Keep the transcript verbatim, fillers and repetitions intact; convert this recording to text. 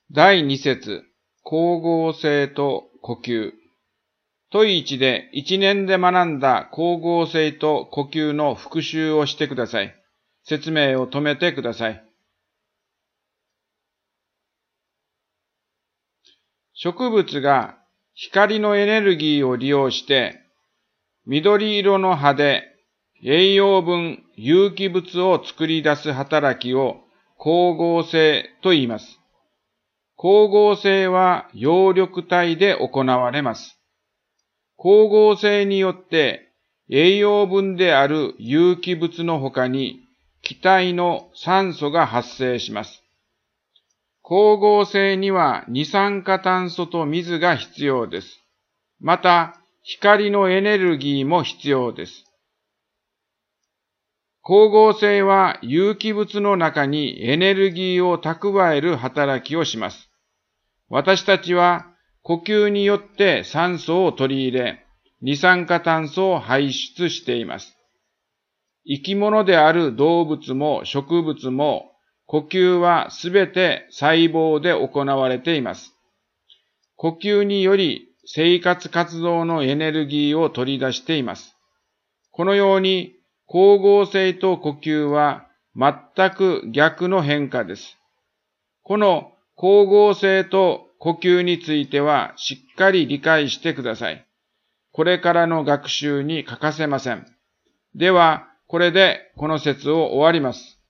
だいに節、光合成と呼吸。問いいちでいちねんで学んだ光合成と呼吸の復習をしてください。説明を止めてください。植物が光のエネルギーを利用して緑色の葉で栄養分、有機物を作り出す働きを光合成と言います。光合成は葉緑体で行われます。光合成によって栄養分である有機物の他に気体の酸素が発生します。光合成には二酸化炭素と水が必要です。また、光のエネルギーも必要です。光合成は有機物の中にエネルギーを蓄える働きをします。私たちは呼吸によって酸素を取り入れ、二酸化炭素を排出しています。生き物である動物も植物も呼吸はすべて細胞で行われています。呼吸により生活活動のエネルギーを取り出しています。このように光合成と呼吸は全く逆の変化です。この光合成と呼吸についてはしっかり理解してください。これからの学習に欠かせません。では、これでこの説を終わります。